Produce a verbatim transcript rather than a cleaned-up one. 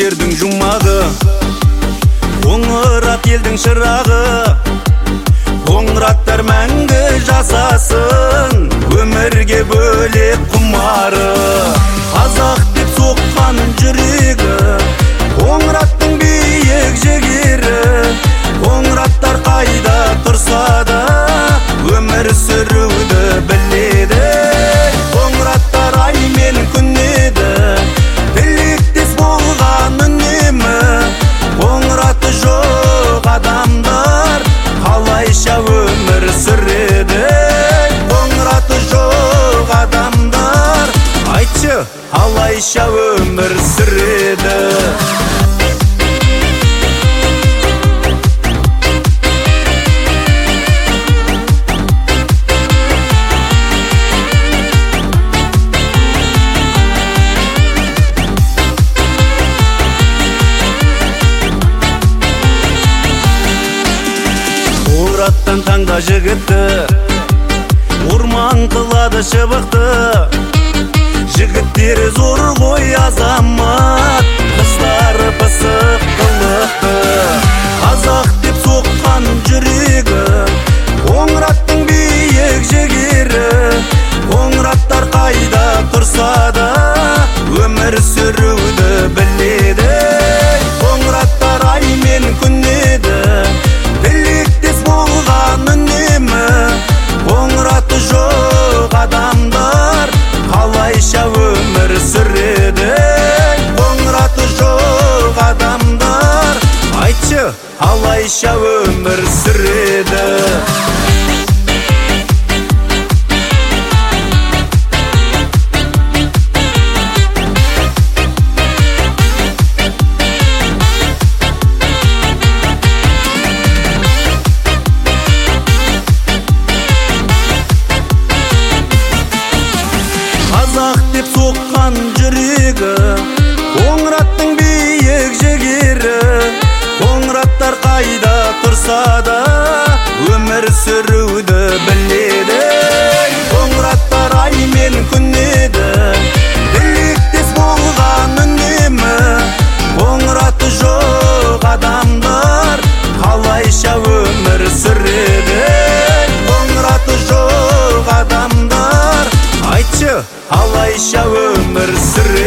жердің жұмағы, қоңырат елдің шырағы. Қоңыраттар мәңгі жасасын, өмірге бөлек құмары. Қазақ деп соққан жүрегі, қоңыраттың биік жігері. Қоңыраттар қайда тұрса да өмір сүруді біледі. Қоңыраттар ай мен күн еді, тілектес болған үнемі. Қоңыраты жоқ адамдар қалайша өмір сүреді. Қоңыраты жоқ адамдар, айтшы, қалайша өмір сүреді. Қоңыраттан таңда жігітті, орман қылады шыбықты. Жігіттері зор ғой азамат, қыздары пысық қылықты. Қазақ деп соққан жүрегі, қоңыраттың биік жігері. Қоңыраттар қайда тұрса да өмір сүруді біледі. Қоңыраттар ай мен күн еді, тілектес болған үнемі. Қоңыраты жоқ адамдар қалайша өмір сүреді. Қоңыраты жоқ адамдар, айтшы, қалайша өмір сүреді. Қазақ деп соққан жүрегі, қоңыраттың биік жігері. Қоңыраттар қайда тұрса да өмір сүруді біледі. Қоңыраттар ай мен күн еді, тілектес болған үнемі. Қоңыраты жоқ адамдар қалайша өмір сүреді. Қоңыраты жоқ адамдар, айтшы, қалайша өмір сүреді.